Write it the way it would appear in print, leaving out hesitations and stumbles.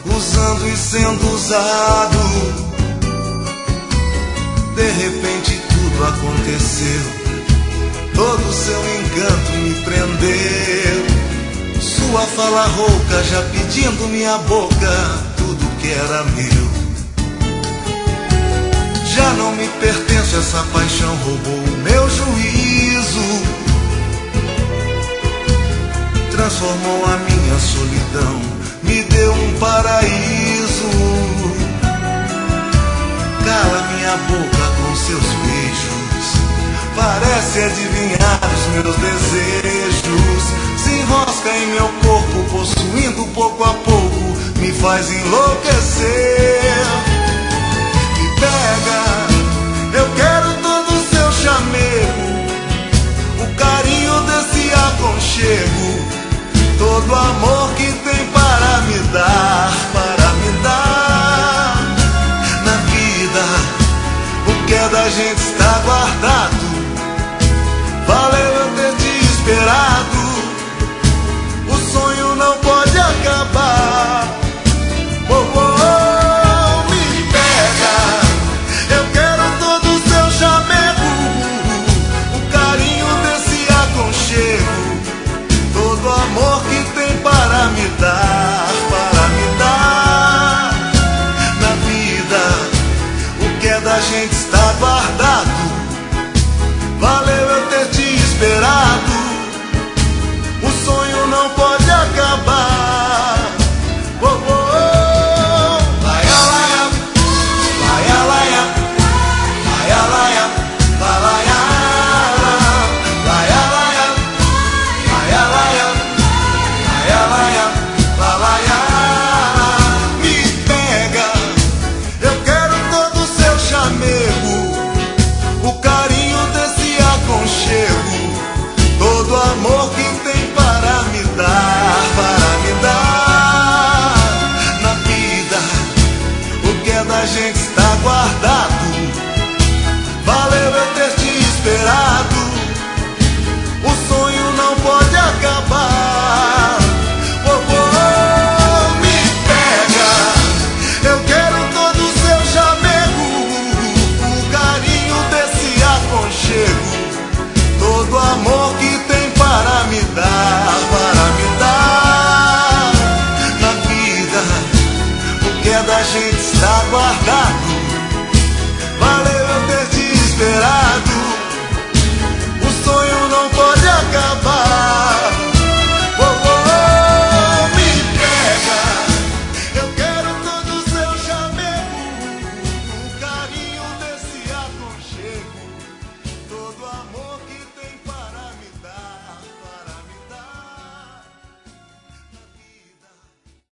usando e sendo usado. De repente tudo aconteceu, todo seu encanto me prendeu. Sua fala rouca já pedindo minha boca, tudo que era meu. Já não me pertence, essa paixão roubou o meu juízo, transformou a minha solidão, me deu um paraíso. Cala minha boca com seus beijos, parece adivinhar os meus desejos. Se enrosca em meu corpo, possuindo pouco a pouco, me faz enlouquecer. Me pega, eu quero todo o seu chamego, o carinho desse aconchego, todo o amor que tem para me dar, para me dar. Na vida, o que é da gente está guardado. Valeu eu ter te esperado, o sonho não pode acabar. Oh, oh, oh, me pega, eu quero todo o seu chamego, o carinho desse aconchego, todo o amor que tem para me dar, para me dar. Na vida, o que é da gente está guardado. Valeu eu ter te esperado, o sonho não pode acabar. Oh, oh, oh. Laia, laia, laia, laia, laia, laia, laia, laia, laia, laia, laia, laia, laia, laia. Me pega, eu quero todo o seu chamego, o carinho desse aconchego, todo amor que tem para me dar, para me dar. Na vida, o que é da gente está guardado.